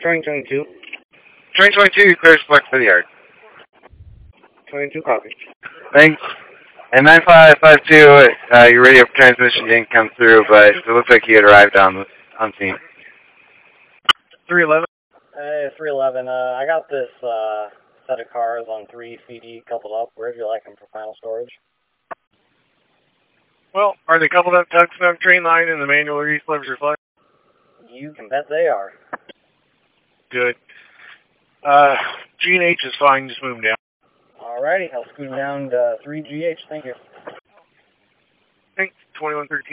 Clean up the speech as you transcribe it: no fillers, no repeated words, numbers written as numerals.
Train 22. Train 22, clear select for the yard. 22 copy. Thanks. And 9552, your radio transmission didn't come through, but it looks like you had arrived on scene. 311. Hey, 311. I got this set of cars on 3 CD coupled up. Where'd you like them for final storage? Well, are they coupled up to Snug train line in the manual East Levers reflect? You can bet they are. Good. G&H is fine, just move them down. Alrighty, I'll scoot them down to 3GH, thank you. Thanks, 2113.